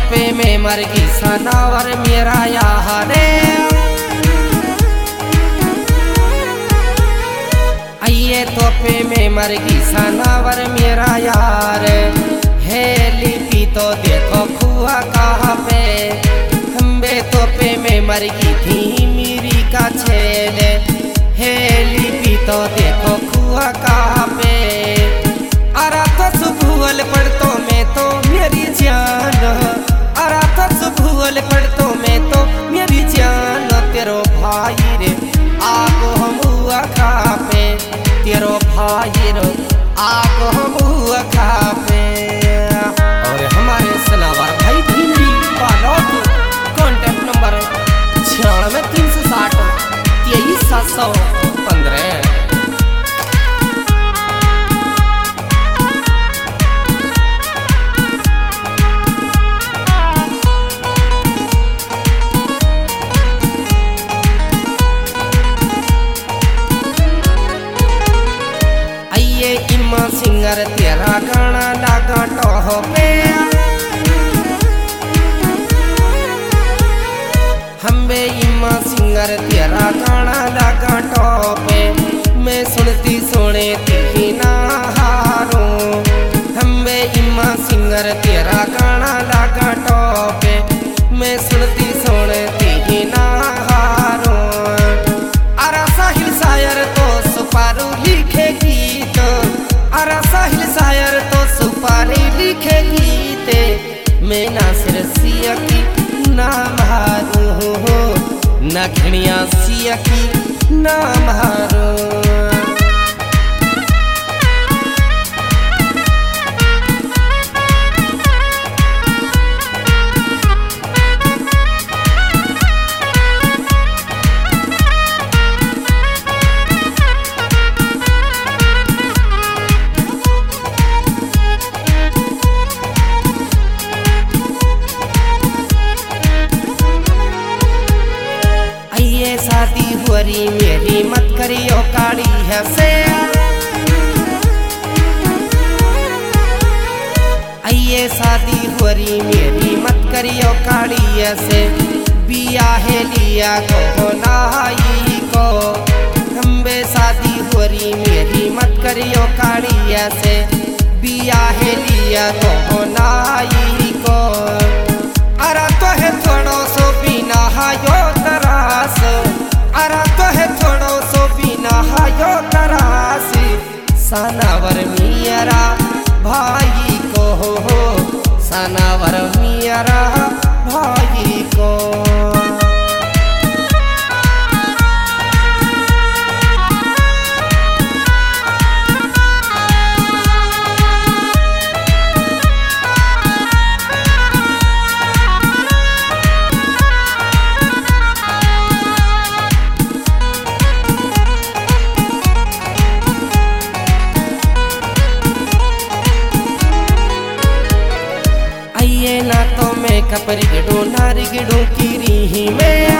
पे में मरगी सनावर मेरा यारे आइए तो पे में मरगी सनावर मेरा यार है लिपि तो देखो खुआ कहाँ पे हम्बे तो पे में मरगी थी मेरी का छेले है लिपि तो देखो खुआ कहाँ पे अरा तो सुभुअल पढ़तो में तो मेरी जान अरा तो सुभुअल पढ़तो में तो मेरी जान तेरो भाई रे आगो हम हुआ खा पे तेरो भाई रे आगो हम हुआ खा पे। और हमारे सनावर भाई भिंडी बालोद कॉन्टैक्ट नंबर 96 360 23 715। सिंगर तेरा गाना लागा टॉप पे हम्बे इम्मा सिंगर तेरा गाना लागा टॉप पे मैं सुनती सोने ती ना हारो हम्बे इम्मा सिंगर तेरा गाना लागा टॉप पे मैं सुनती सोने ती ना हारो अरा साहिल शायर तो सुपारू लिखेगी अरा साहिल शायर तो सुपारी लिखेगी ते मैं नासिर सिया की नाम हारू न घिणिया सिया की नाम हारू। शादी हुरी मेरी मत करियो काली है से आइए शादी हुरी मेरी मत करियो काली है से बिया है लिया को नाई को हम्बे शादी हुरी मेरी मत करियो काली है से बिया है लिया को नाई को अरा तो है थोड़ो सो बिना हायो तरास अरा तो है थोड़ो सो बिना हायो तरास सनावर मियरा भाई को हो सनावर मियरा भाई को। ना तो मैं कपरी गडो नारी गडो की री में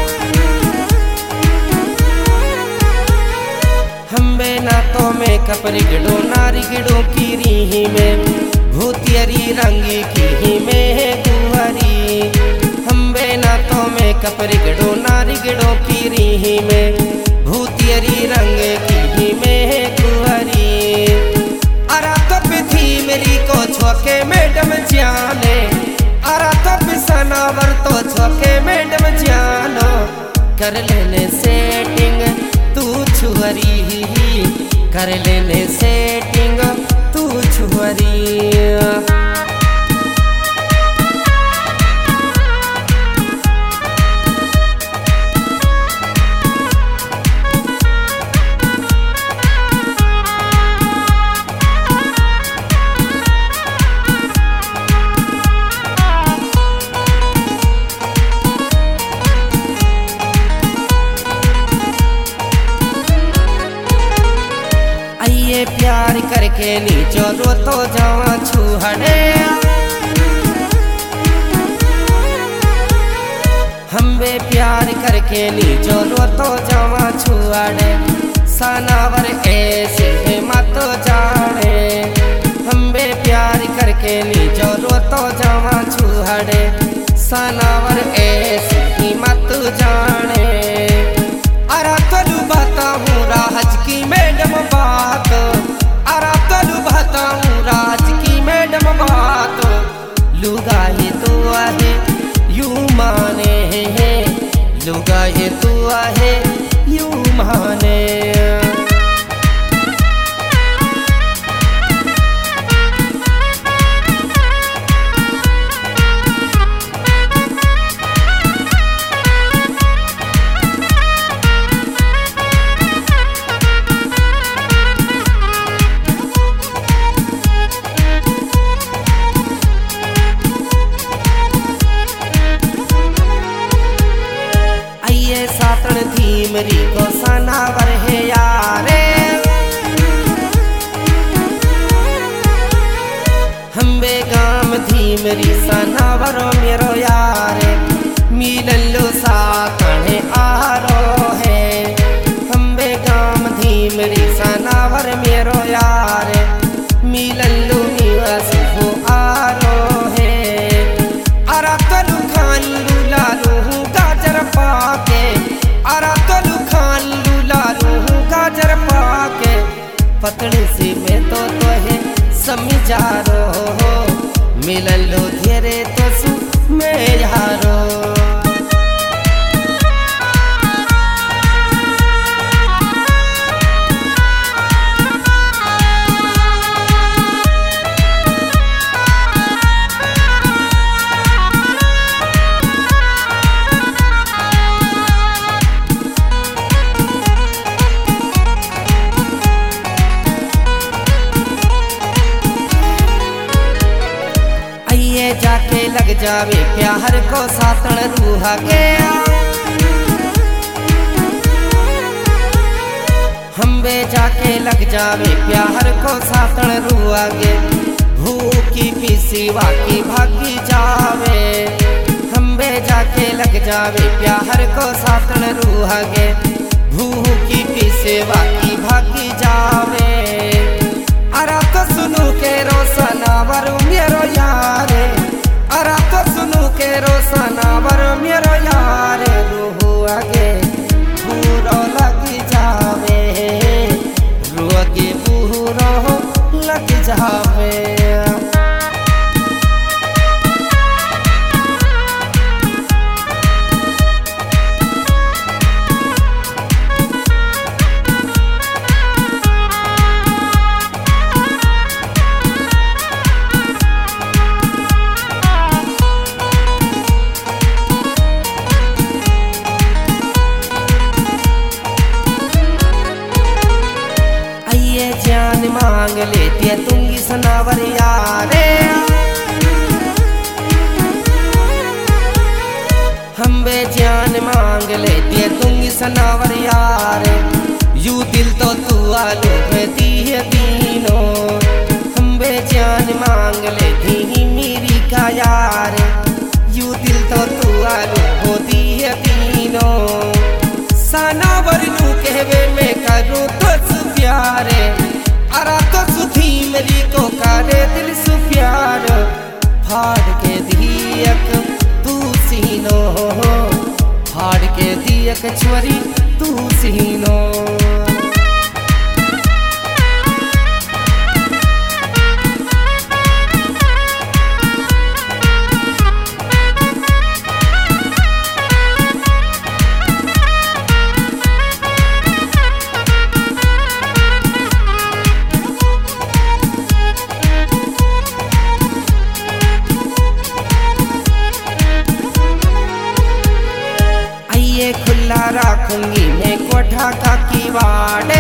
हम्बे ना तो मैं कपरी गडो नारी गडो की री में भूतियरी रंगी की में गुहरी हम्बे ना तो मैं कपरी गडो नारी गडो की री में भूतियरी रंग की में गुहरी अरा तो पिथी मेरी को छोके मैडम जाने अरा तो पिसनावर तो छोके मैडम जानो कर लेने सेटिंग तू छुहरी कर लेने सेटिंग तू छुहरी। प्यार करके नीचो रो तो जावा छुहड़े हम्बे प्यार करके नीचो रो तो जावा छुहड़े सनावर ऐसे मत जाने हम्बे प्यार करके नीचो रो तो जावा छुहड़े हड़े सनावर ऐसी ही मत जाने। अरा तलु बताऊं राज की मैडम बात, अरा तलु बताऊं राज की मैडम बात। लुगाई तू आहे यू माने, लुगाई तू आहे यू माने। सातण धीमरी को सनावर है यारे, हम्बे गाम धीमरी सनावर मेरो यारे। मिलल्लो सातणे आरो है, हम्बे गाम धीमरी सनावर मेरो यारे। मिलल्लो निवास हो आरो है। अरा तलु खान लूला लूहू गाजर पाके, अरा तलु खान लूला लूहू गाजर पाके। पतड़ी से मैं तो है समझा रो, मिलल्लो धेरे तो सु मैं यारो। जाके लग जावे प्यार को सातण रूहा के, हम्बे जाके लग जावे प्यार को सातण रूहा के। भूखी पीसी वाकी भागी जावे, हम्बे जाके लग जावे प्यार को सातण रूहा के। भूखी पीसे वाकी भागी जावे। अरा तो सुनू के रोसनावर मेरो यारे, अरा तो सुनू के रोसनावर मेरो यारे। रूह आगे पूरो लग जावे, रूह आगे पूरो लग जावे। जान मांग लेती है तुंगी सनावर यारे, हम्बे जान मांग लेती है तुंगी सनावर यारे। यू दिल तो तू आलू दी है तीनों, हम्बे जान मांग लेती ही मेरी का यार। यू दिल तो तू आलू होती है तीनों। सनावर नू कहवे मैं करूँ तो प्यारे, अरा तो सुधीमरी को करे दिल सु प्यार। फाड़ के दियक तू सीनो, फाड़ के दियक छुरी तू सीनो। खुला रखूंगी मैं कोठा का किवाड़े,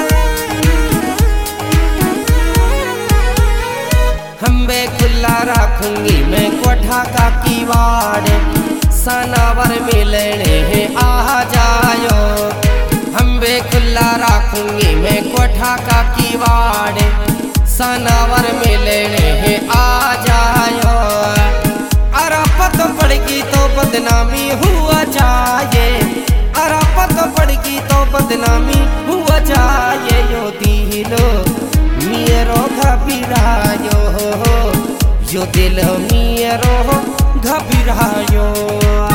हम्बे खुला रखूंगी मैं कोठा का किवाड़े। सनावर मिलने हैं आ जायो, हम्बे खुला रखूंगी मैं कोठा का किवाड़े। सनावर मिलने हैं आ जायो। अरा पत पड़गी तो बदनामी हुआ जाए, अरा पत पड़गी तो बदनामी हुआ जाए। यो दिलो मेरो घबरायो, यो दिल मेरो घबरायो।